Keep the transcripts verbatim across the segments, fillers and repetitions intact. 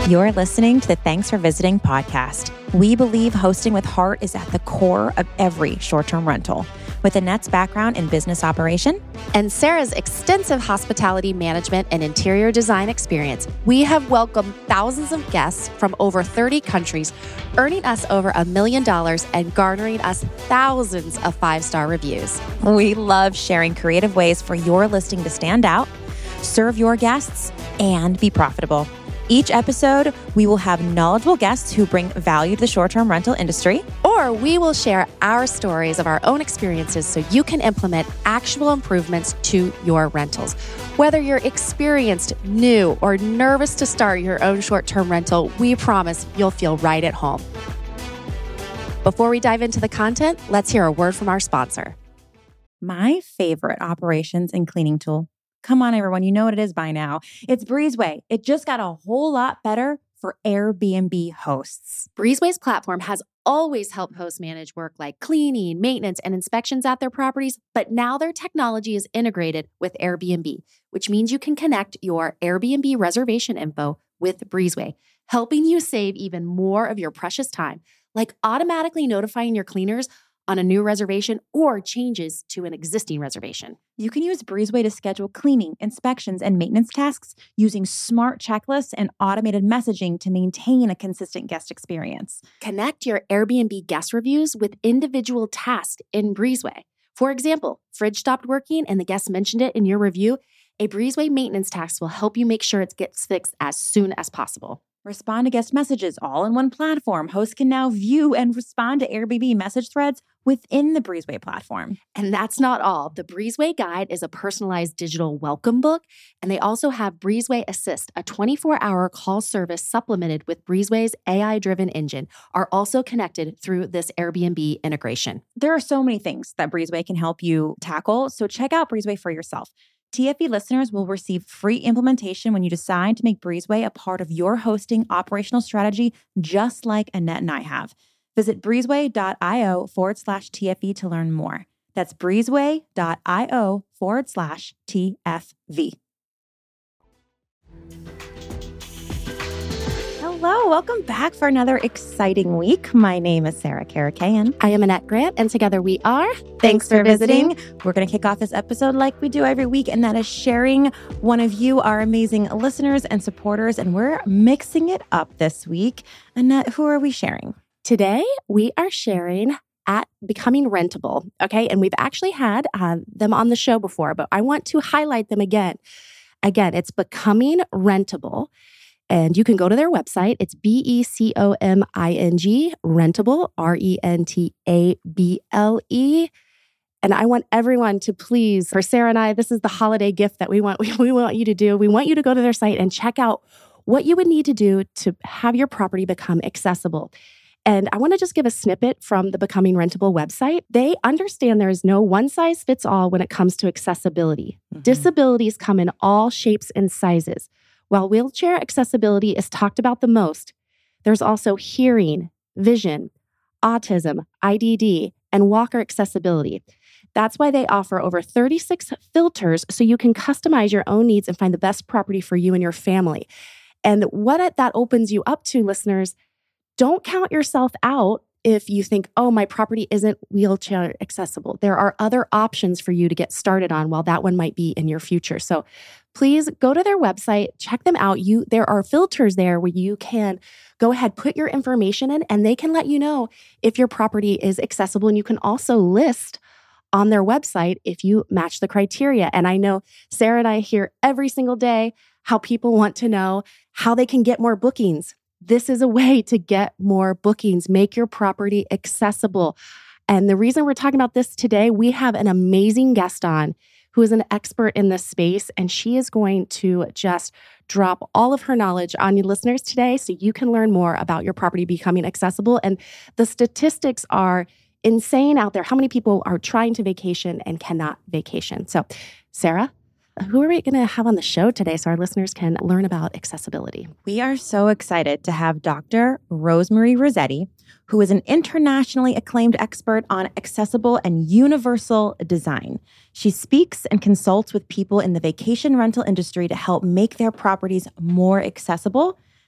You're listening to the Thanks for Visiting podcast. We believe hosting with heart is at the core of every short-term rental. With Annette's background in business operation and Sarah's extensive hospitality management and interior design experience, we have welcomed thousands of guests from over thirty countries, earning us over a million dollars and garnering us thousands of five-star reviews. We love sharing creative ways for your listing to stand out, serve your guests, and be profitable. Each episode, we will have knowledgeable guests who bring value to the short-term rental industry. Or we will share our stories of our own experiences so you can implement actual improvements to your rentals. Whether you're experienced, new, or nervous to start your own short-term rental, we promise you'll feel right at home. Before we dive into the content, let's hear a word from our sponsor. My favorite operations and cleaning tool. Come on, everyone. You know what it is by now. It's Breezeway. It just got a whole lot better for Airbnb hosts. Breezeway's platform has always helped hosts manage work like cleaning, maintenance, and inspections at their properties, but now their technology is integrated with Airbnb, which means you can connect your Airbnb reservation info with Breezeway, helping you save even more of your precious time, like automatically notifying your cleaners on a new reservation or changes to an existing reservation. You can use Breezeway to schedule cleaning, inspections, and maintenance tasks using smart checklists and automated messaging to maintain a consistent guest experience. Connect your Airbnb guest reviews with individual tasks in Breezeway. For example, fridge stopped working and the guest mentioned it in your review. A Breezeway maintenance task will help you make sure it gets fixed as soon as possible. Respond to guest messages all in one platform. Hosts can now view and respond to Airbnb message threads within the Breezeway platform. And that's not all. The Breezeway Guide is a personalized digital welcome book, and they also have Breezeway Assist, a twenty-four hour call service supplemented with Breezeway's A I-driven engine, are also connected through this Airbnb integration. There are so many things that Breezeway can help you tackle, so check out Breezeway for yourself. T F E listeners will receive free implementation when you decide to make Breezeway a part of your hosting operational strategy, just like Annette and I have. Visit breezeway.io forward slash TFE to learn more. That's breezeway.io forward slash TFV. Hello, welcome back for another exciting week. My name is Sarah Karakayan. I am Annette Grant, and together we are Thanks, Thanks for visiting. visiting. We're going to kick off this episode like we do every week, and that is sharing one of you, our amazing listeners and supporters, and we're mixing it up this week. Annette, who are we sharing? Today, we are sharing at Becoming Rentable, okay? And we've actually had uh, them on the show before, but I want to highlight them again. Again, it's Becoming Rentable. And you can go to their website. It's B E C O M I N G, Rentable, R E N T A B L E. And I want everyone to please, for Sarah and I, this is the holiday gift that we want, we, we want you to do. We want you to go to their site and check out what you would need to do to have your property become accessible. And I want to just give a snippet from the Becoming Rentable website. They understand there is no one size fits all when it comes to accessibility. Mm-hmm. Disabilities come in all shapes and sizes. While wheelchair accessibility is talked about the most, there's also hearing, vision, autism, I D D, and walker accessibility. That's why they offer over thirty-six filters so you can customize your own needs and find the best property for you and your family. And what that opens you up to, listeners, don't count yourself out if you think, oh, my property isn't wheelchair accessible. There are other options for you to get started on while that one might be in your future. So please go to their website, check them out. You, there are filters there where you can go ahead, put your information in, and they can let you know if your property is accessible. And you can also list on their website if you match the criteria. And I know Sarah and I hear every single day how people want to know how they can get more bookings. This is a way to get more bookings, make your property accessible. And the reason we're talking about this today, we have an amazing guest on who is an expert in this space, and she is going to just drop all of her knowledge on you listeners today so you can learn more about your property becoming accessible. And the statistics are insane out there. How many people are trying to vacation and cannot vacation? So, Sarah, who are we going to have on the show today so our listeners can learn about accessibility? We are so excited to have Doctor Rosemarie Rossetti, who is an internationally acclaimed expert on accessible and universal design. She speaks and consults with people in the vacation rental industry to help make their properties more accessible.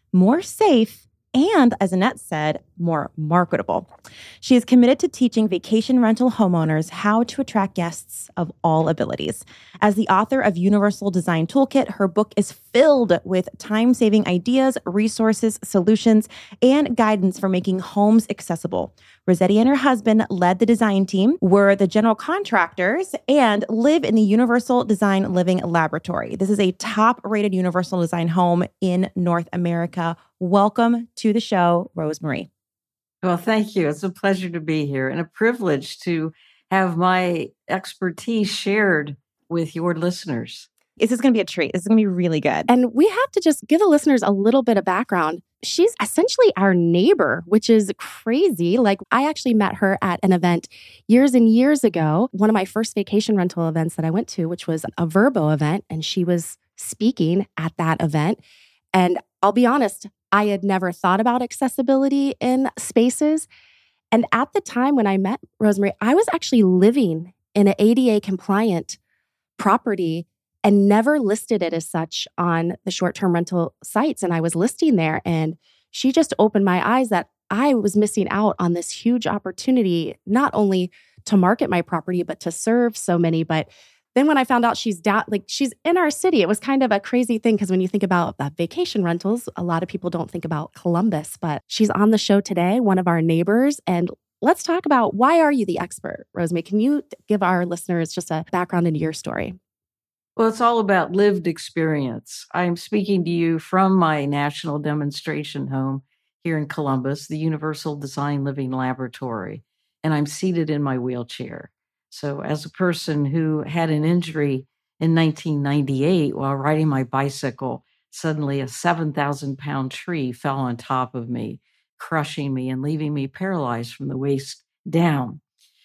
more safe, and, as Annette said, more marketable. She is committed to teaching vacation rental homeowners how to attract guests of all abilities. As the author of Universal Design Toolkit, her book is filled with time-saving ideas, resources, solutions, and guidance for making homes accessible. Rossetti and her husband led the design team, were the general contractors, and live in the Universal Design Living Laboratory. This is a top-rated Universal Design home in North America. Welcome to the show, Rosemarie. Well, thank you. It's a pleasure to be here and a privilege to have my expertise shared with your listeners. This is going to be a treat. This is going to be really good. And we have to just give the listeners a little bit of background. She's essentially our neighbor, which is crazy. Like, I actually met her at an event years and years ago, one of my first vacation rental events that I went to, which was a Vrbo event, and she was speaking at that event. And I'll be honest, I had never thought about accessibility in spaces. And at the time when I met Rosemarie, I was actually living in an A D A compliant property and never listed it as such on the short-term rental sites. And I was listing there, and she just opened my eyes that I was missing out on this huge opportunity, not only to market my property, but to serve so many. But then when I found out she's down, like she's in our city, it was kind of a crazy thing, because when you think about uh, vacation rentals, a lot of people don't think about Columbus, but she's on the show today, one of our neighbors. And let's talk about, why are you the expert, Rosemarie? Can you give our listeners just a background into your story? Well, it's all about lived experience. I'm speaking to you from my national demonstration home here in Columbus, the Universal Design Living Laboratory, and I'm seated in my wheelchair. So as a person who had an injury in nineteen ninety-eight while riding my bicycle, suddenly a seven thousand pound tree fell on top of me, crushing me and leaving me paralyzed from the waist down.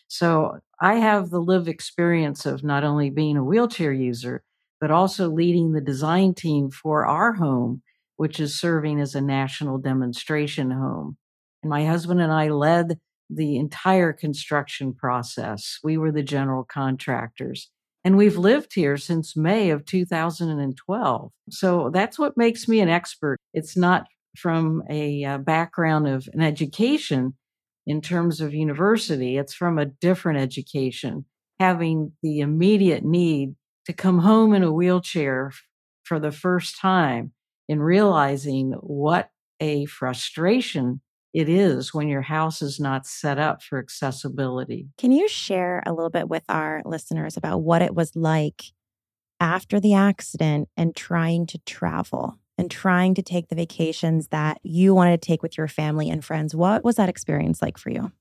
So I have the lived experience of not only being a wheelchair user, but also leading the design team for our home, which is serving as a national demonstration home. And my husband and I led the entire construction process. We were the general contractors, and we've lived here since May of two thousand twelve. So that's what makes me an expert. It's not from a uh, background of an education in terms of university. It's from a different education, having the immediate need to come home in a wheelchair for the first time and realizing what a frustration it is when your house is not set up for accessibility. Can you share a little bit with our listeners about what it was like after the accident and trying to travel and trying to take the vacations that you wanted to take with your family and friends? What was that experience like for you?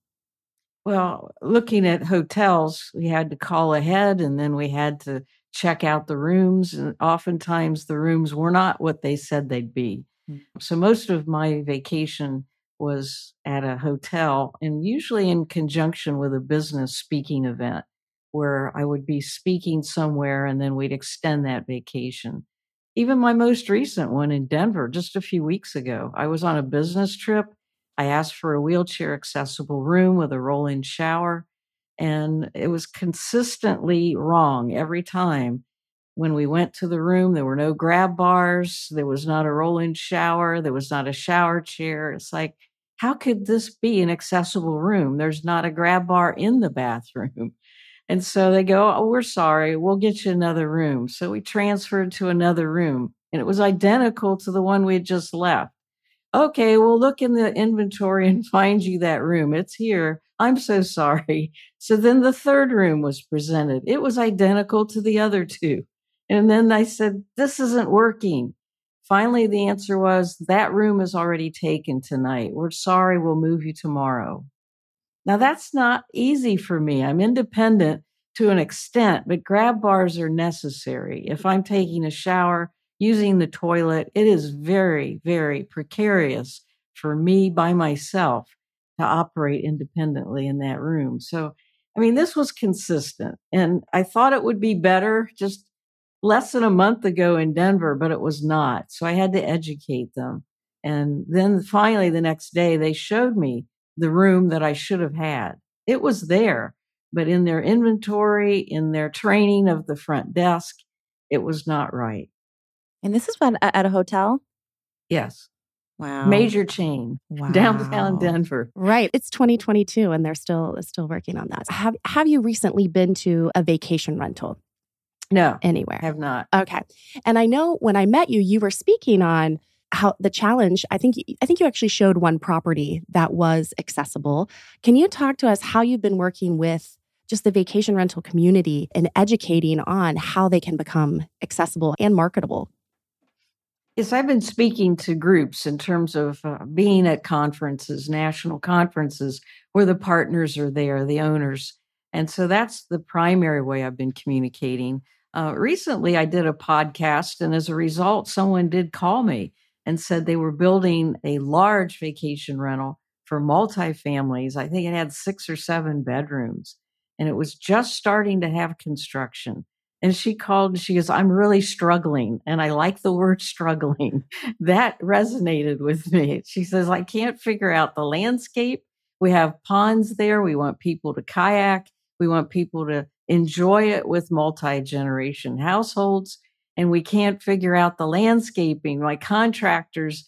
Well, looking at hotels, we had to call ahead, and then we had to check out the rooms. And oftentimes the rooms were not what they said they'd be. Mm-hmm. So most of my vacation was at a hotel, and usually in conjunction with a business speaking event where I would be speaking somewhere and then we'd extend that vacation. Even my most recent one in Denver, just a few weeks ago, I was on a business trip. I asked for a wheelchair accessible room with a roll-in shower, and it was consistently wrong every time. When we went to the room, there were no grab bars. There was not a roll-in shower. There was not a shower chair. It's like, how could this be an accessible room? There's not a grab bar in the bathroom. And so they go, oh, we're sorry. We'll get you another room. So we transferred to another room, and it was identical to the one we had just left. Okay, we'll look in the inventory and find you that room. It's here. I'm so sorry. So then the third room was presented. It was identical to the other two. And then I said, this isn't working. Finally, the answer was, that room is already taken tonight. We're sorry, we'll move you tomorrow. Now, that's not easy for me. I'm independent to an extent, but grab bars are necessary. If I'm taking a shower, using the toilet, it is very, very precarious for me by myself to operate independently in that room. So, I mean, this was consistent, and I thought it would be better just less than a month ago in Denver, but it was not. So I had to educate them. And then finally, the next day, they showed me the room that I should have had. It was there, but in their inventory, in their training of the front desk, it was not right. And this is what, at a hotel? Yes. Wow. Major chain. Wow. Downtown Denver. Right. It's twenty twenty-two and they're still still working on that. Have have you recently been to a vacation rental? No. Anywhere? Have not. Okay. And I know when I met you, you were speaking on how the challenge, I think I think you actually showed one property that was accessible. Can you talk to us how you've been working with just the vacation rental community and educating on how they can become accessible and marketable? Yes, I've been speaking to groups in terms of uh, being at conferences, national conferences, where the partners are there, the owners. And so that's the primary way I've been communicating. Uh, recently, I did a podcast, and as a result, someone did call me and said they were building a large vacation rental for multifamilies. I think it had six or seven bedrooms, and it was just starting to have construction. And she called and she goes, I'm really struggling. And I like the word struggling. That resonated with me. She says, I can't figure out the landscape. We have ponds there. We want people to kayak. We want people to enjoy it with multi-generation households. And we can't figure out the landscaping. My contractors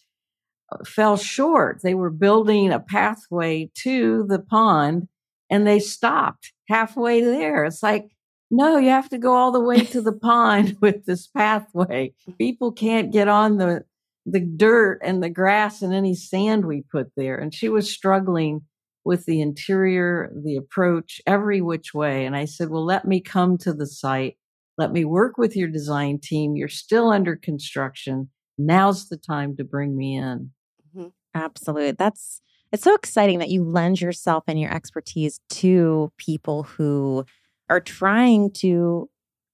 fell short. They were building a pathway to the pond and they stopped halfway there. It's like, no, you have to go all the way to the pond with this pathway. People can't get on the the dirt and the grass and any sand we put there. And she was struggling with the interior, the approach, every which way. And I said, well, let me come to the site. Let me work with your design team. You're still under construction. Now's the time to bring me in. Mm-hmm. Absolutely. That's it's so exciting that you lend yourself and your expertise to people who are trying to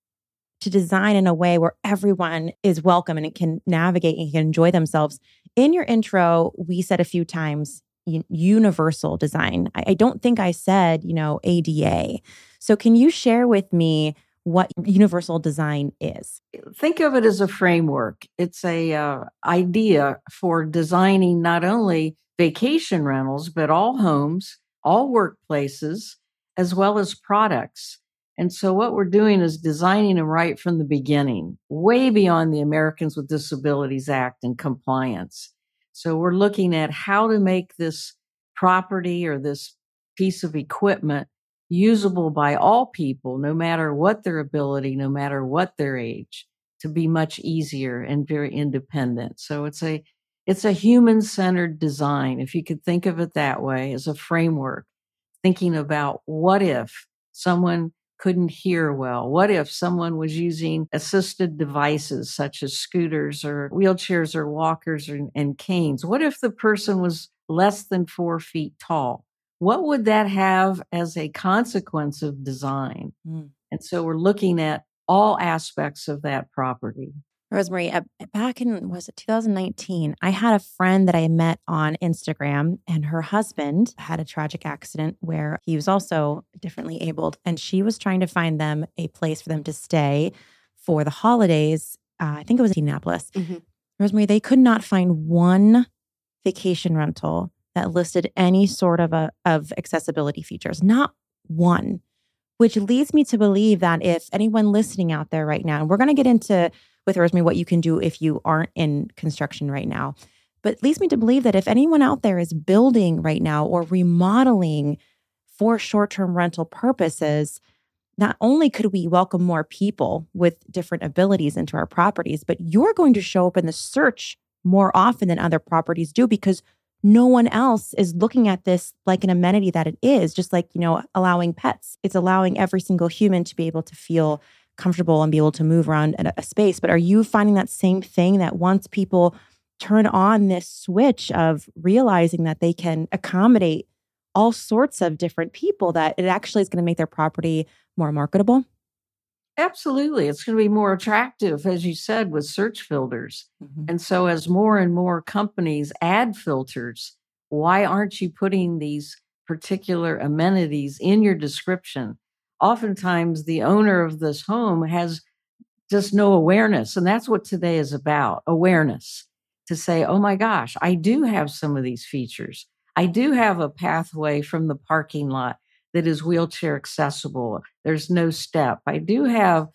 to design in a way where everyone is welcome and it can navigate and can enjoy themselves. In your intro, we said a few times universal design. I, I don't think I said, you know, A D A. So can you share with me what universal design is? Think of it as a framework. It's a uh, idea for designing not only vacation rentals, but all homes, all workplaces, as well as products. And so what we're doing is designing them right from the beginning, way beyond the Americans with Disabilities Act and compliance. So we're looking at how to make this property or this piece of equipment usable by all people, no matter what their ability, no matter what their age, to be much easier and very independent. So it's a it's a human-centered design, if you could think of it that way, as a framework, thinking about what if someone couldn't hear well? What if someone was using assisted devices such as scooters or wheelchairs or walkers or, and canes? What if the person was less than four feet tall? What would that have as a consequence of design? Mm. And so we're looking at all aspects of that property. Rosemary, uh, back in, was it two thousand nineteen, I had a friend that I met on Instagram, and her husband had a tragic accident where he was also differently abled, and she was trying to find them a place for them to stay for the holidays. Uh, I think it was Indianapolis. Mm-hmm. Rosemary, they could not find one vacation rental that listed any sort of a of accessibility features, not one, which leads me to believe that if anyone listening out there right now, and we're going to get into with Rosemary what you can do if you aren't in construction right now, but it leads me to believe that if anyone out there is building right now or remodeling for short-term rental purposes, not only could we welcome more people with different abilities into our properties, but you're going to show up in the search more often than other properties do, because no one else is looking at this like an amenity that it is, just like, you know, allowing pets. It's allowing every single human to be able to feel comfortable and be able to move around in a, a space. But are you finding that same thing, that once people turn on this switch of realizing that they can accommodate all sorts of different people, that it actually is going to make their property more marketable? Absolutely. It's going to be more attractive, as you said, with search filters. Mm-hmm. And so as more and more companies add filters, why aren't you putting these particular amenities in your description? Oftentimes, the owner of this home has just no awareness. And that's what today is about, awareness. To say, oh my gosh, I do have some of these features. I do have a pathway from the parking lot that is wheelchair accessible. There's no step. I do have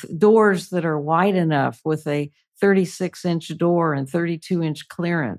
doors that are wide enough with a thirty-six inch door and thirty-two inch clearance.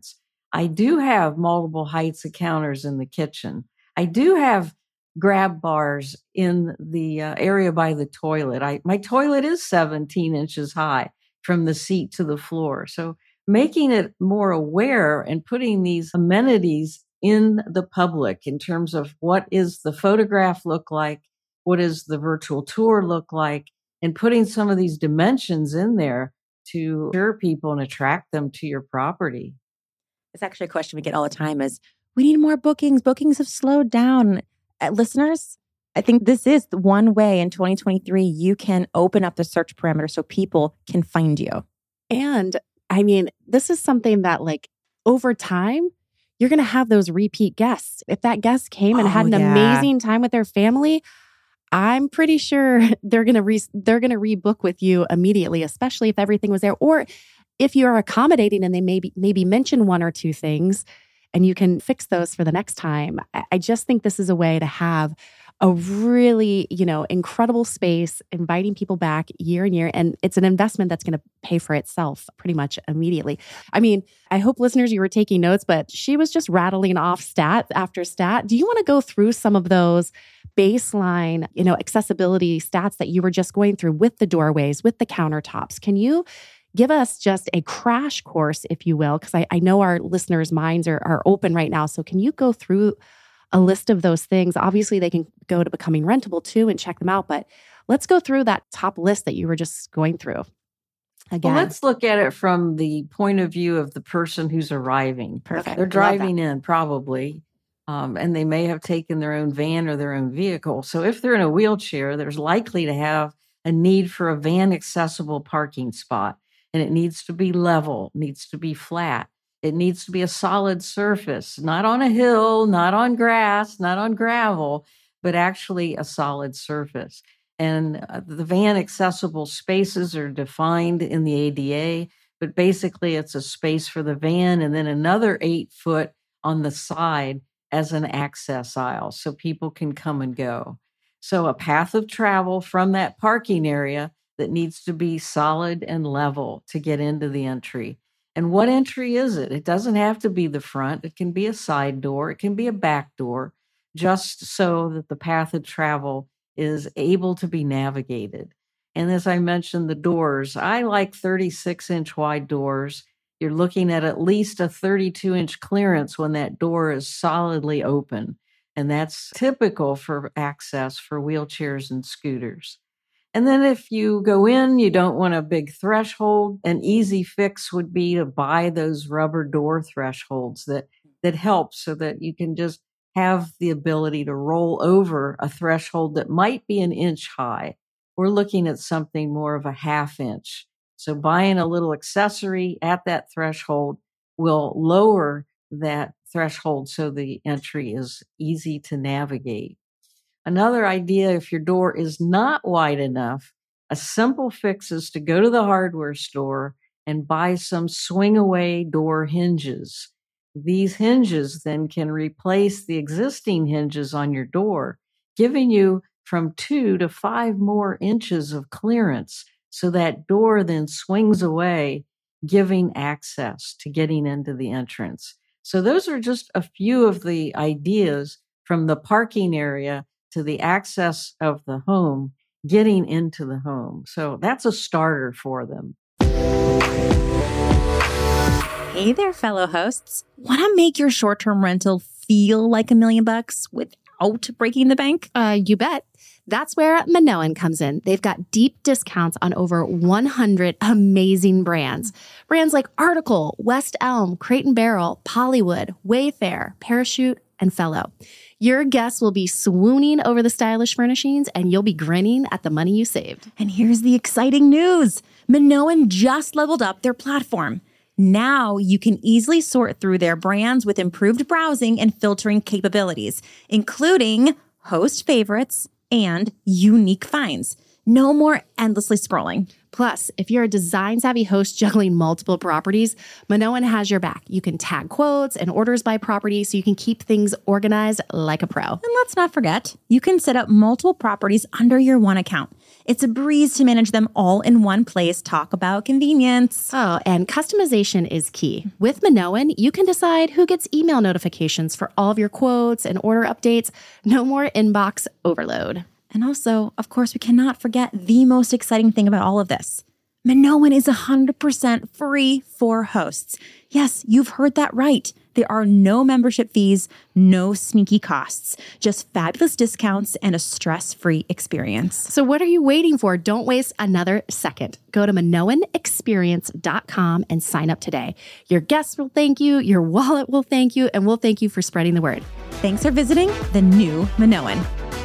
I do have multiple heights of counters in the kitchen. I do have grab bars in the uh, area by the toilet. I, my toilet is seventeen inches high from the seat to the floor. So making it more aware and putting these amenities in the public in terms of what is the photograph look like, what does the virtual tour look like, and putting some of these dimensions in there to assure people and attract them to your property. It's actually a question we get all the time is, we need more bookings. Bookings have slowed down. Uh, listeners, I think this is the one way in twenty twenty-three you can open up the search parameter so people can find you. And I mean, this is something that like over time, you're going to have those repeat guests. If that guest came and Oh, had an yeah. amazing time with their family, I'm pretty sure they're going to re- they're going to rebook with you immediately, especially if everything was there. Or if you're accommodating and they maybe maybe mention one or two things and you can fix those for the next time. I, I just think this is a way to have a really, you know, incredible space, inviting people back year and year. And it's an investment that's going to pay for itself pretty much immediately. I mean, I hope listeners, you were taking notes, but she was just rattling off stat after stat. Do you want to go through some of those baseline, you know, accessibility stats that you were just going through with the doorways, with the countertops? Can you give us just a crash course, if you will? Because I, I know our listeners' minds are, are open right now. So can you go through a list of those things? Obviously, they can go to Becoming Rentable too and check them out. But let's go through that top list that you were just going through. Again, Well, let's look at it from the point of view of the person who's arriving. Perfect. They're Love driving that. in probably, um, and they may have taken their own van or their own vehicle. So if they're in a wheelchair, there's likely to have a need for a van accessible parking spot. And it needs to be level, needs to be flat. It needs to be a solid surface, not on a hill, not on grass, not on gravel, but actually a solid surface. And uh, the van accessible spaces are defined in the A D A, but basically it's a space for the van and then another eight foot on the side as an access aisle so people can come and go. So a path of travel from that parking area that needs to be solid and level to get into the entry. And what entry is it? It doesn't have to be the front. It can be a side door. It can be a back door, just so that the path of travel is able to be navigated. And as I mentioned, the doors, I like thirty-six inch wide doors. You're looking at at least a thirty-two inch clearance when that door is solidly open. And that's typical for access for wheelchairs and scooters. And then if you go in, you don't want a big threshold, an easy fix would be to buy those rubber door thresholds that, that help so that you can just have the ability to roll over a threshold that might be an inch high. We're looking at something more of a half inch. So buying a little accessory at that threshold will lower that threshold so the entry is easy to navigate. Another idea, if your door is not wide enough, a simple fix is to go to the hardware store and buy some swing away door hinges. These hinges then can replace the existing hinges on your door, giving you from two to five more inches of clearance. So that door then swings away, giving access to getting into the entrance. So those are just a few of the ideas from the parking area to the access of the home, getting into the home. So that's a starter for them. Hey there, fellow hosts. Want to make your short-term rental feel like a million bucks without breaking the bank? Uh, you bet. That's where Minoan comes in. They've got deep discounts on over one hundred amazing brands. Brands like Article, West Elm, Crate and Barrel, Pollywood, Wayfair, Parachute, and Fellow. Your guests will be swooning over the stylish furnishings and you'll be grinning at the money you saved. And here's the exciting news. Minoan just leveled up their platform. Now you can easily sort through their brands with improved browsing and filtering capabilities, including host favorites and unique finds. No more endlessly scrolling. Plus, if you're a design-savvy host juggling multiple properties, Minoan has your back. You can tag quotes and orders by property so you can keep things organized like a pro. And let's not forget, you can set up multiple properties under your one account. It's a breeze to manage them all in one place. Talk about convenience. Oh, and customization is key. With Minoan, you can decide who gets email notifications for all of your quotes and order updates. No more inbox overload. And also, of course, we cannot forget the most exciting thing about all of this. Minoan is one hundred percent free for hosts. Yes, you've heard that right. There are no membership fees, no sneaky costs, just fabulous discounts and a stress-free experience. So what are you waiting for? Don't waste another second. Go to minoan experience dot com and sign up today. Your guests will thank you, your wallet will thank you, and we'll thank you for spreading the word. Thanks for visiting the new Minoan.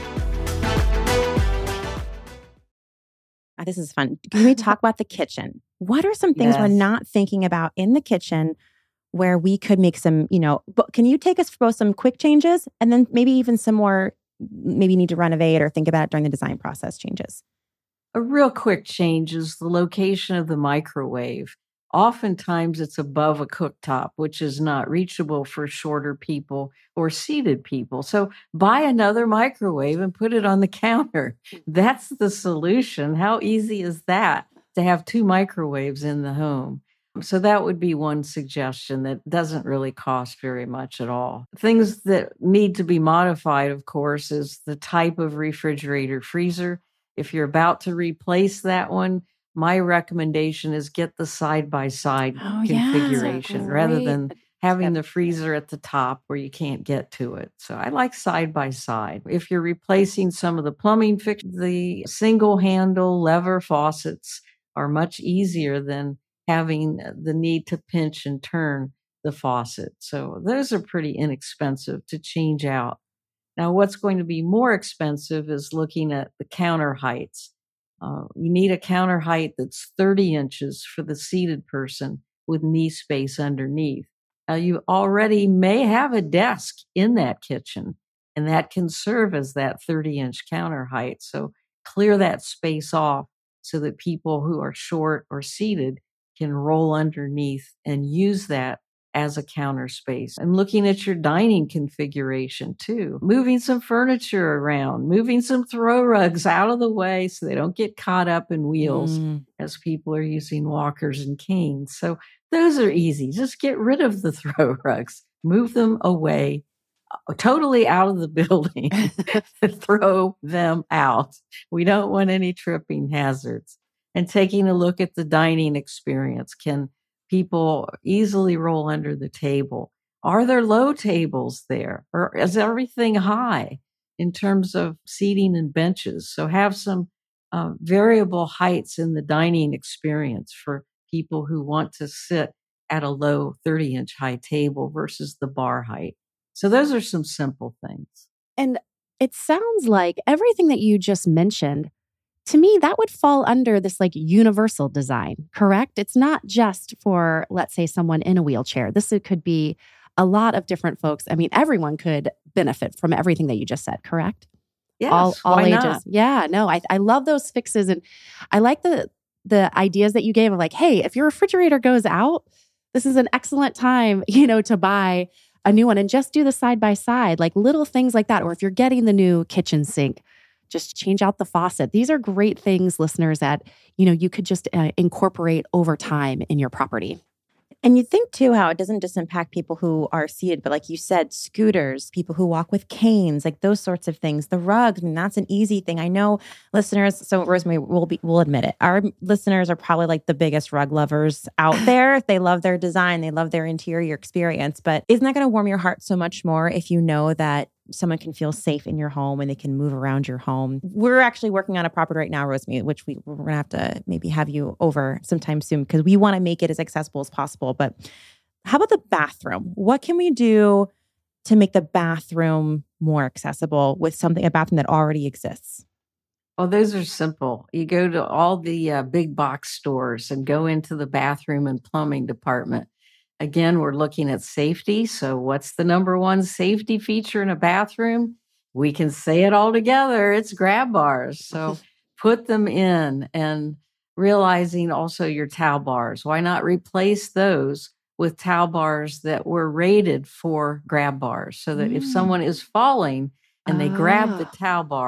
Oh, this is fun. Can we talk about the kitchen? What are some things Yes. we're not thinking about in the kitchen where we could make some, you know, but can you take us for both some quick changes and then maybe even some more, maybe need to renovate or think about it during the design process changes? A real quick change is the location of the microwave. Oftentimes it's above a cooktop, which is not reachable for shorter people or seated people. So buy another microwave and put it on the counter. That's the solution. How easy is that to have two microwaves in the home? So that would be one suggestion that doesn't really cost very much at all. Things that need to be modified, of course, is the type of refrigerator freezer. If you're about to replace that one, my recommendation is get the side-by-side Oh, yeah. configuration rather Great than having the freezer at the top where you can't get to it. So I like side-by-side. If you're replacing some of the plumbing fixtures, the single-handle lever faucets are much easier than having the need to pinch and turn the faucet. So those are pretty inexpensive to change out. Now, what's going to be more expensive is looking at the counter heights. Uh, you need a counter height that's thirty inches for the seated person with knee space underneath. Now, you already may have a desk in that kitchen, and that can serve as that thirty-inch counter height. So clear that space off so that people who are short or seated can roll underneath and use that as a counter space. And looking at your dining configuration too, moving some furniture around, moving some throw rugs out of the way so they don't get caught up in wheels Mm. as people are using walkers and canes. So those are easy. Just get rid of the throw rugs, move them away, uh, totally out of the building, throw them out. We don't want any tripping hazards. And taking a look at the dining experience. Can people easily roll under the table? Are there low tables there? Or is everything high in terms of seating and benches? So have some uh, variable heights in the dining experience for people who want to sit at a low thirty-inch high table versus the bar height. So those are some simple things. And it sounds like everything that you just mentioned, to me, that would fall under this like universal design, correct? It's not just for, let's say, someone in a wheelchair. This could be a lot of different folks. I mean, everyone could benefit from everything that you just said, correct? Yes, all all why ages. not? Yeah, no, I, I love those fixes. And I like the the ideas that you gave of like, hey, if your refrigerator goes out, this is an excellent time, you know, to buy a new one and just do the side by side, like little things like that. Or if you're getting the new kitchen sink, just change out the faucet. These are great things, listeners, that, you know, you could just uh, incorporate over time in your property. And you think too how it doesn't just impact people who are seated, but like you said, scooters, people who walk with canes, like those sorts of things. The rugs, I mean, that's an easy thing. I know listeners, so Rosemary, we'll be, we'll admit it. Our listeners are probably like the biggest rug lovers out there. They love their design. They love their interior experience. But isn't that going to warm your heart so much more if you know that someone can feel safe in your home and they can move around your home? We're actually working on a property right now, Rosemary, which we, we're going to have to maybe have you over sometime soon because we want to make it as accessible as possible. But how about the bathroom? What can we do to make the bathroom more accessible with something, a bathroom that already exists? Oh, those are simple. You go to all the uh, big box stores and go into the bathroom and plumbing department. Again, we're looking at safety. So what's the number one safety feature in a bathroom? We can say it all together. It's grab bars. So put them in, and realizing also your towel bars. Why not replace those with towel bars that were rated for grab bars so that mm. if someone is falling and they grab the towel bar,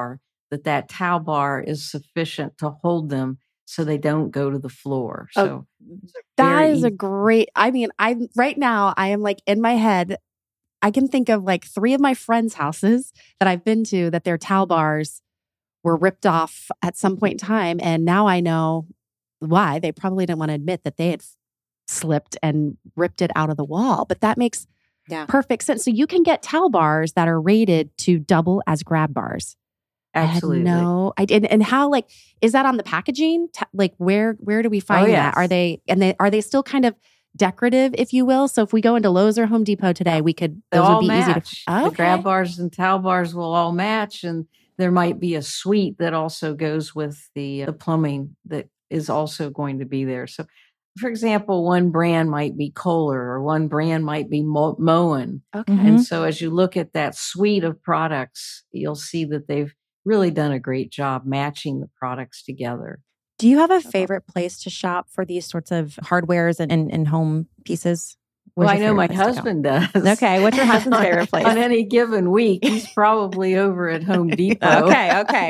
that that towel bar is sufficient to hold them so they don't go to the floor. So oh, that is easy. a great, I mean, I right now I am like in my head, I can think of like three of my friends' houses that I've been to that their towel bars were ripped off at some point in time. And now I know why. They probably didn't want to admit that they had slipped and ripped it out of the wall. But that makes yeah. perfect sense. So you can get towel bars that are rated to double as grab bars. Absolutely. I had no, I did. And how, like, is that on the packaging? T- like, where where do we find oh, yes. that? Are they, and they, are they still kind of decorative, if you will? So if we go into Lowe's or Home Depot today, we could, They'll those would all be match. easy to, okay. The grab bars and towel bars will all match. And there might be a suite that also goes with the, the plumbing that is also going to be there. So, for example, one brand might be Kohler or one brand might be Mo- Moen. Okay. Mhm. And so as you look at that suite of products, you'll see that they've really done a great job matching the products together. Do you have a favorite place to shop for these sorts of hardwares and, and, and home pieces? Where's Well, I your know my favorite place to go? husband does. Okay, what's your husband's favorite place? On any given week, he's probably over at Home Depot. Okay, okay.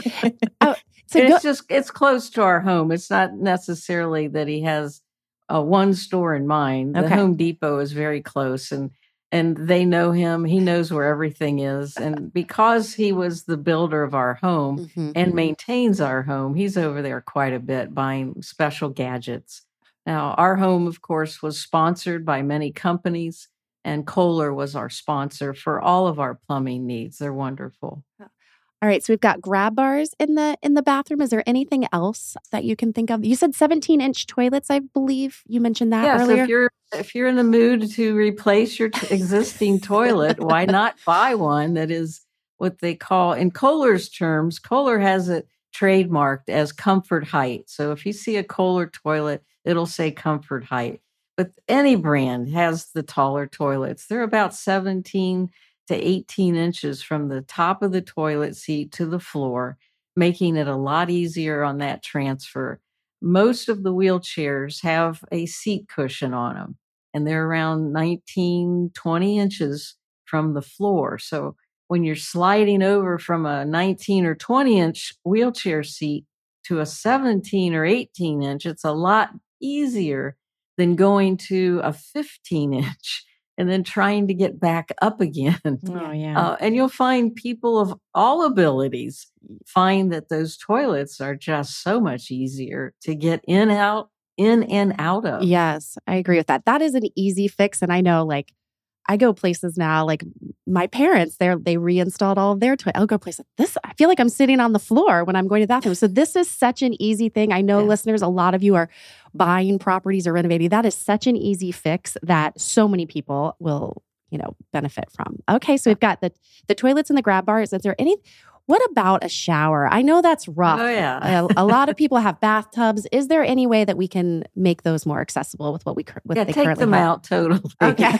oh, so And go- it's just, it's close to our home. It's not necessarily that he has uh, one store in mind. The Okay. Home Depot is very close, and and they know him. He knows where everything is. And because he was the builder of our home Mhm. and maintains our home, he's over there quite a bit buying special gadgets. Now, our home, of course, was sponsored by many companies, and Kohler was our sponsor for all of our plumbing needs. They're wonderful. All right, so we've got grab bars in the in the bathroom. Is there anything else that you can think of? You said seventeen inch toilets, I believe you mentioned that Yeah, earlier. so if you're if you're in the mood to replace your t- existing toilet, why not buy one that is what they call, in Kohler's terms, Kohler has it trademarked as comfort height. So if you see a Kohler toilet, it'll say comfort height. But any brand has the taller toilets. They're about seventeen to eighteen inches from the top of the toilet seat to the floor, making it a lot easier on that transfer. Most of the wheelchairs have a seat cushion on them, and they're around nineteen, twenty inches from the floor. So when you're sliding over from a nineteen or twenty inch wheelchair seat to a seventeen or eighteen inch, it's a lot easier than going to a fifteen inch and then trying to get back up again. Oh, yeah. Uh, and you'll find people of all abilities find that those toilets are just so much easier to get in, out, in and out of. Yes, I agree with that. That is an easy fix. And I know, like, I go places now, like my parents, they they reinstalled all of their toilets. I'll go places. This, I feel like I'm sitting on the floor when I'm going to the bathroom. So this is such an easy thing. I know, Yeah. listeners, a lot of you are buying properties or renovating. That is such an easy fix that so many people will, you know, benefit from. Okay, so we've got the the toilets and the grab bars. Is there any? What about a shower? I know that's rough. Oh, yeah. a, a lot of people have bathtubs. Is there any way that we can make those more accessible with what we with Yeah, they take currently them have? out totally. Okay.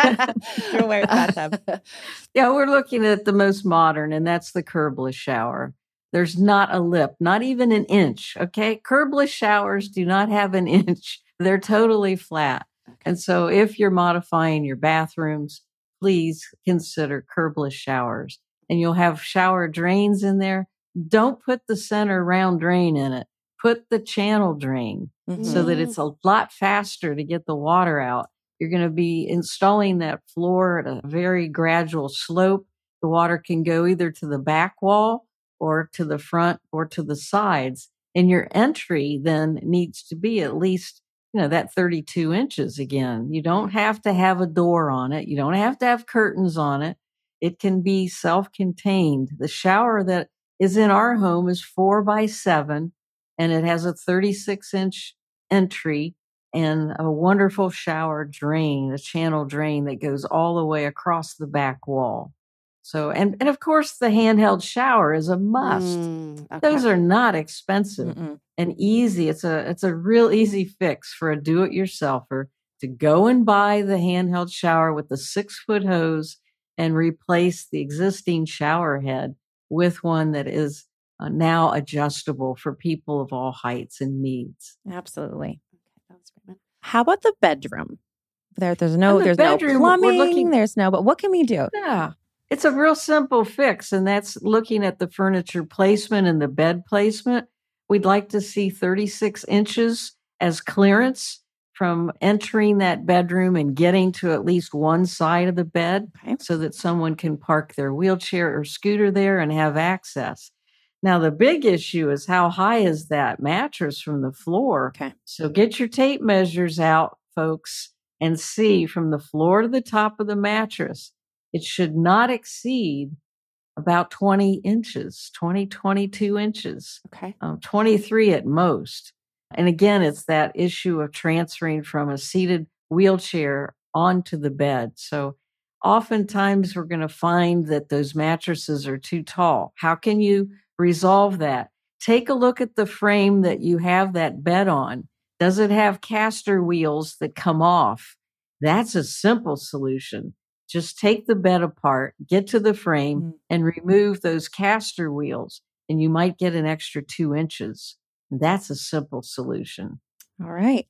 Do away with bathtub. Yeah, we're looking at the most modern, and that's the curbless shower. There's not a lip, not even an inch. Okay. Curbless showers do not have an inch. They're totally flat. And so if you're modifying your bathrooms, please consider curbless showers. And you'll have shower drains in there. Don't put the center round drain in it. Put the channel drain Mhm. so that it's a lot faster to get the water out. You're going to be installing that floor at a very gradual slope. The water can go either to the back wall or to the front or to the sides. And your entry then needs to be at least, you know, that thirty-two inches again. You don't have to have a door on it. You don't have to have curtains on it. It can be self-contained. The shower that is in our home is four by seven, and it has a thirty-six inch entry and a wonderful shower drain, a channel drain that goes all the way across the back wall. So, and, and of course, the handheld shower is a must. Mm, okay. Those are not expensive Mm-mm. and easy. It's a, it's a real easy fix for a do-it-yourselfer to go and buy the handheld shower with the six foot hose and replace the existing shower head with one that is uh, now adjustable for people of all heights and needs. Absolutely. That was great. How about the bedroom? There, there's no, And the there's bedroom, no we're plumbing. looking- There's no, but what can we do? Yeah. It's a real simple fix, and that's looking at the furniture placement and the bed placement. We'd like to see thirty-six inches as clearance from entering that bedroom and getting to at least one side of the bed, Okay. so that someone can park their wheelchair or scooter there and have access. Now, the big issue is how high is that mattress from the floor? Okay. So get your tape measures out, folks, and see from the floor to the top of the mattress. It should not exceed about twenty inches, twenty, twenty-two inches, Okay. um, twenty-three at most. And again, it's that issue of transferring from a seated wheelchair onto the bed. So oftentimes we're going to find that those mattresses are too tall. How can you resolve that? Take a look at the frame that you have that bed on. Does it have caster wheels that come off? That's a simple solution. Just take the bed apart, get to the frame, Mm. and remove those caster wheels, and you might get an extra two inches. That's a simple solution. All right.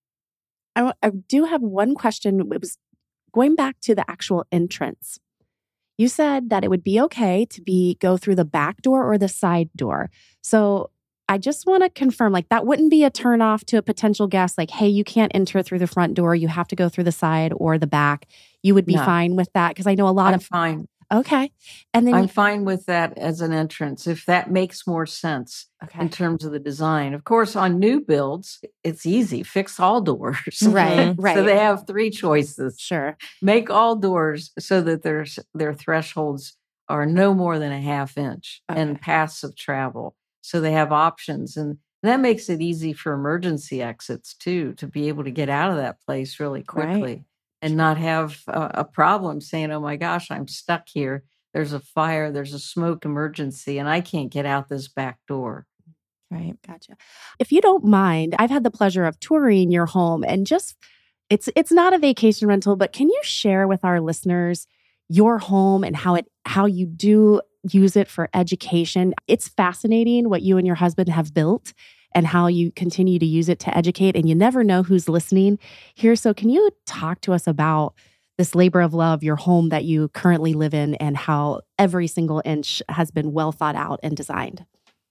I, w- I do have one question. It was going back to the actual entrance. You said that it would be okay to be go through the back door or the side door. So I just want to confirm, like, that wouldn't be a turnoff to a potential guest. Like, hey, you can't enter through the front door. You have to go through the side or the back. You would be No. fine with that? Because I know a lot I'm of, fine. okay. And then, I'm you, fine with that as an entrance, if that makes more sense okay. in terms of the design. Of course, on new builds, it's easy. Fix all doors. Right, right. So they have three choices. Sure. Make all doors so that their, their thresholds are no more than a half inch Okay. and paths of travel. So they have options. And that makes it easy for emergency exits, too, to be able to get out of that place really quickly. Right. And not have a, a problem saying, oh my gosh, I'm stuck here. There's a fire, there's a smoke emergency, and I can't get out this back door. Right. Gotcha. If you don't mind, I've had the pleasure of touring your home, and just it's it's not a vacation rental, but can you share with our listeners your home and how it how you do use it for education? It's fascinating what you and your husband have built and how you continue to use it to educate, and you never know who's listening here. So can you talk to us about this labor of love, your home that you currently live in, and how every single inch has been well thought out and designed?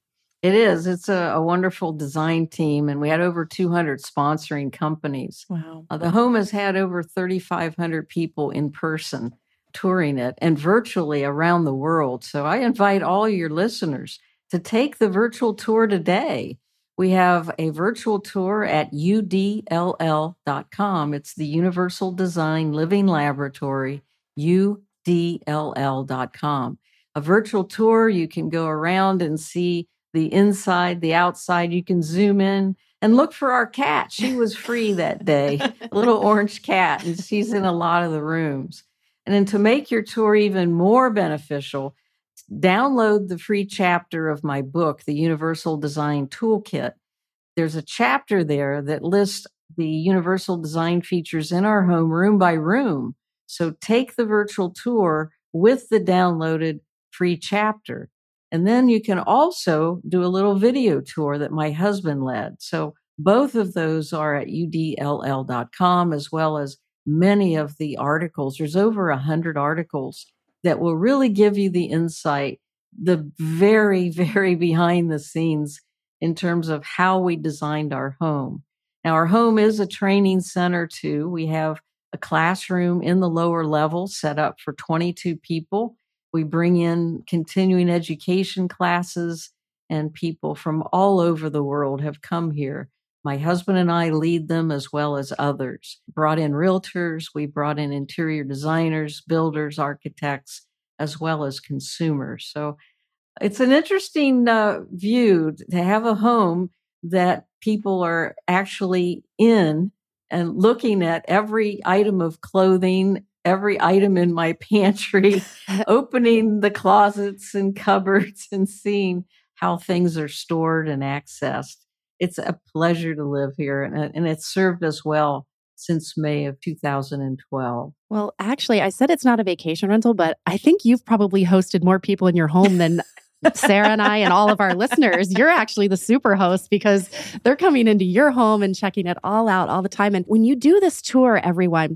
It is. It's a, a wonderful design team, and we had over two hundred sponsoring companies. Wow. Uh, the home has had over thirty-five hundred people in person touring it and virtually around the world. So I invite all your listeners to take the virtual tour today. We have a virtual tour at U D L L dot com. It's the Universal Design Living Laboratory, U D L L dot com. A virtual tour, you can go around and see the inside, the outside. You can zoom in and look for our cat. She was free that day, a little orange cat, and she's in a lot of the rooms. And then to make your tour even more beneficial, download the free chapter of my book, The Universal Design Toolkit. There's a chapter there that lists the universal design features in our home room by room. So take the virtual tour with the downloaded free chapter. And then you can also do a little video tour that my husband led. So both of those are at U D L L dot com, as well as many of the articles. There's over a hundred articles that will really give you the insight, the very, very behind the scenes in terms of how we designed our home. Now, our home is a training center too. We have a classroom in the lower level set up for twenty-two people. We bring in continuing education classes, and people from all over the world have come here. My husband and I lead them, as well as others. Brought in realtors, we brought in interior designers, builders, architects, as well as consumers. So it's an interesting uh, view to have a home that people are actually in and looking at every item of clothing, every item in my pantry, opening the closets and cupboards and seeing how things are stored and accessed. It's a pleasure to live here, and, and it's served us well since May of two thousand twelve. Well, actually, I said it's not a vacation rental, but I think you've probably hosted more people in your home than Sarah and I and all of our listeners. You're actually the super host because they're coming into your home and checking it all out all the time. And when you do this tour, everyone,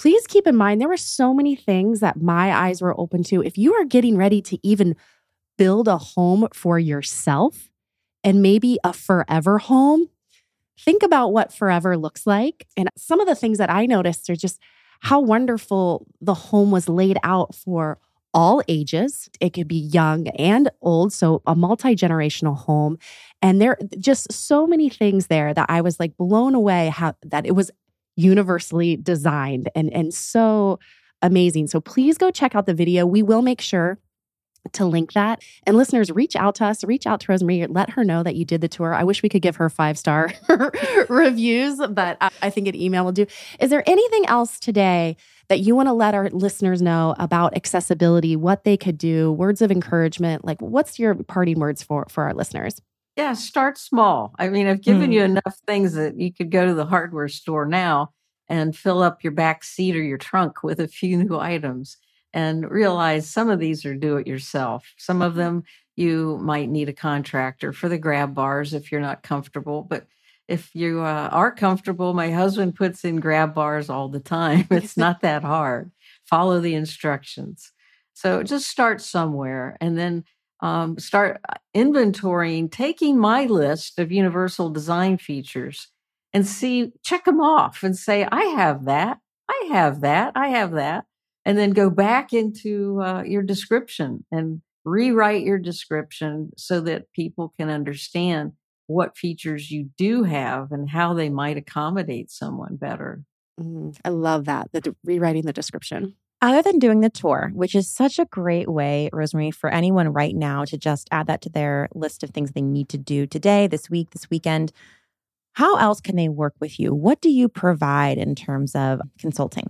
please keep in mind, there were so many things that my eyes were open to. If you are getting ready to even build a home for yourself and maybe a forever home, think about what forever looks like. And some of the things that I noticed are just how wonderful the home was laid out for all ages. It could be young and old, so a multi-generational home. And there are just so many things there that I was like blown away how that it was universally designed and, and so amazing. So please go check out the video. We will make sure to link that. And listeners, reach out to us, reach out to Rosemary, let her know that you did the tour. I wish we could give her five-star reviews, but I think an email will do. Is there anything else today that you want to let our listeners know about accessibility, what they could do, words of encouragement? Like, what's your parting words for, for our listeners? Yeah, start small. I mean, I've given Mm. you enough things that you could go to the hardware store now and fill up your back seat or your trunk with a few new items. And realize some of these are do it yourself. Some of them you might need a contractor for the grab bars if you're not comfortable. But if you uh, are comfortable, my husband puts in grab bars all the time. It's not that hard. Follow the instructions. So just start somewhere and then um, start inventorying, taking my list of universal design features and see, check them off and say, I have that, I have that, I have that. And then go back into uh, your description and rewrite your description so that people can understand what features you do have and how they might accommodate someone better. Mm, I love that, the de- rewriting the description. Other than doing the tour, which is such a great way, Rosemary, for anyone right now to just add that to their list of things they need to do today, this week, this weekend, how else can they work with you? What do you provide in terms of consulting?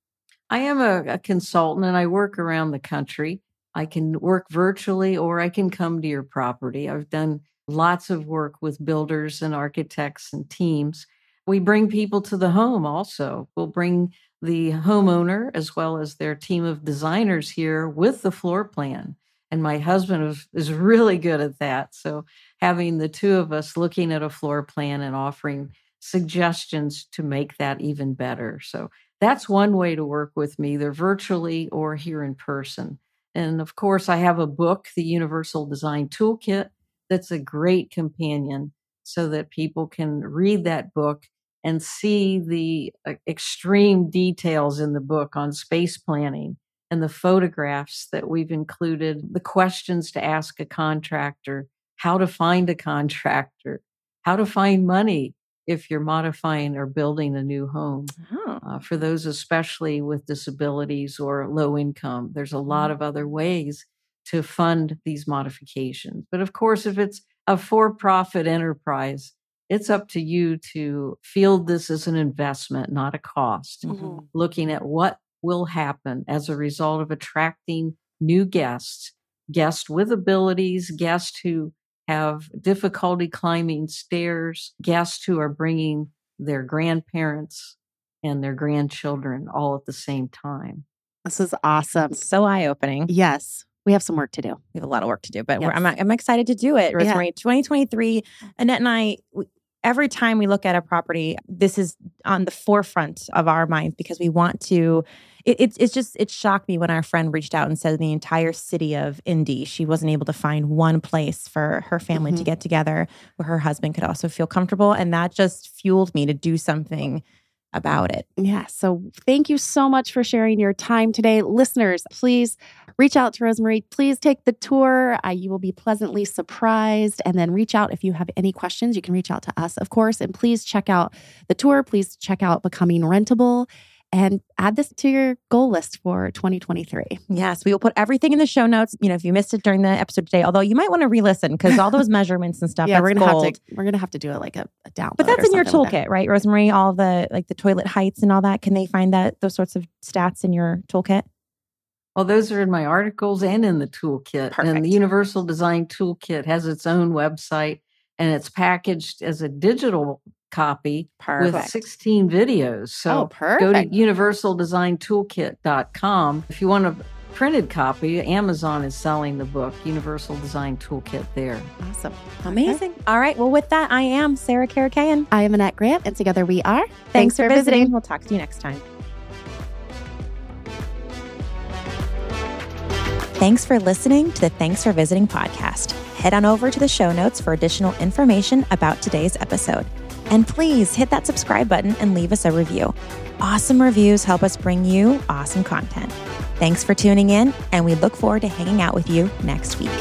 I am a, a consultant and I work around the country. I can work virtually or I can come to your property. I've done lots of work with builders and architects and teams. We bring people to the home also. We'll bring the homeowner as well as their team of designers here with the floor plan. And my husband is, is really good at that. So having the two of us looking at a floor plan and offering suggestions to make that even better. So that's one way to work with me, either virtually or here in person. And of course, I have a book, the Universal Design Toolkit, that's a great companion so that people can read that book and see the uh, extreme details in the book on space planning and the photographs that we've included, the questions to ask a contractor, how to find a contractor, how to find money if you're modifying or building a new home. Oh. Uh, for those especially with disabilities or low income, there's a lot of other ways to fund these modifications. But of course, if it's a for-profit enterprise, it's up to you to field this as an investment, not a cost. Mm-hmm. Looking at what will happen as a result of attracting new guests, guests with abilities, guests who have difficulty climbing stairs, guests who are bringing their grandparents and their grandchildren all at the same time. This is awesome. So eye-opening. Yes, we have some work to do. We have a lot of work to do, but Yes. we're, I'm, I'm excited to do it, Rosemary. Yeah. twenty twenty-three, Annette and I, we, every time we look at a property, this is on the forefront of our minds because we want to, it, it, it's just, it shocked me when our friend reached out and said in the entire city of Indy, she wasn't able to find one place for her family Mhm. to get together where her husband could also feel comfortable. And that just fueled me to do something about it. Yeah. So thank you so much for sharing your time today. Listeners, please reach out to Rosemary. Please take the tour. Uh, you will be pleasantly surprised. And then reach out if you have any questions. You can reach out to us, of course. And please check out the tour. Please check out Becoming Rentable and add this to your goal list for twenty twenty-three. Yes, we will put everything in the show notes. You know, if you missed it during the episode today, although you might want to re-listen because all those measurements and stuff, Yeah, that's we're gonna gold. have to we're gonna have to do it like a, a download. But that's or in your something with it. toolkit, right, Rosemary? All the like the toilet heights and all that. Can they find that those sorts of stats in your toolkit? Well, those are in my articles and in the toolkit. Perfect. And the Universal Design Toolkit has its own website and it's packaged as a digital copy with Perfect. sixteen videos. So Oh, perfect. go to universal design toolkit dot com. If you want a printed copy, Amazon is selling the book, Universal Design Toolkit there. Awesome. Amazing. All right. Well, with that, I am Sarah Karakayan. I am Annette Grant, and together we are. Thanks, for visiting. We'll talk to you next time. Thanks for listening to the Thanks for Visiting podcast. Head on over to the show notes for additional information about today's episode. And please hit that subscribe button and leave us a review. Awesome reviews help us bring you awesome content. Thanks for tuning in, and we look forward to hanging out with you next week.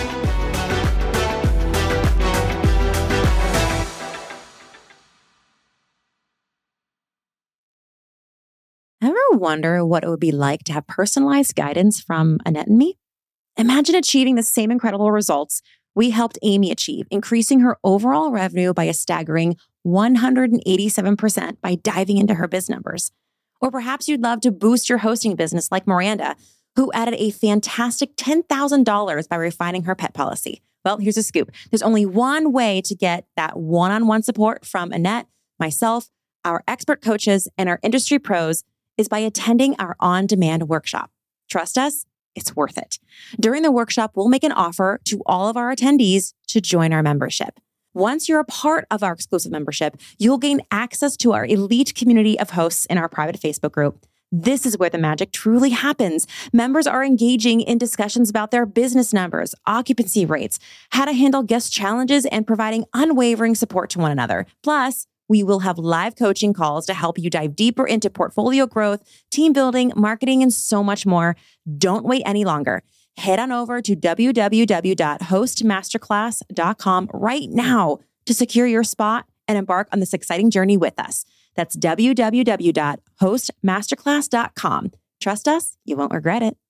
Ever wonder what it would be like to have personalized guidance from Annette and me? Imagine achieving the same incredible results we helped Amy achieve, increasing her overall revenue by a staggering one hundred eighty-seven percent by diving into her biz numbers. Or perhaps you'd love to boost your hosting business like Miranda, who added a fantastic ten thousand dollars by refining her pet policy. Well, here's a scoop. There's only one way to get that one-on-one support from Annette, myself, our expert coaches, and our industry pros is by attending our on-demand workshop. Trust us, it's worth it. During the workshop, we'll make an offer to all of our attendees to join our membership. Once you're a part of our exclusive membership, you'll gain access to our elite community of hosts in our private Facebook group. This is where the magic truly happens. Members are engaging in discussions about their business numbers, occupancy rates, how to handle guest challenges, and providing unwavering support to one another. Plus, we will have live coaching calls to help you dive deeper into portfolio growth, team building, marketing, and so much more. Don't wait any longer. Head on over to w w w dot host masterclass dot com right now to secure your spot and embark on this exciting journey with us. That's w w w dot host masterclass dot com. Trust us, you won't regret it.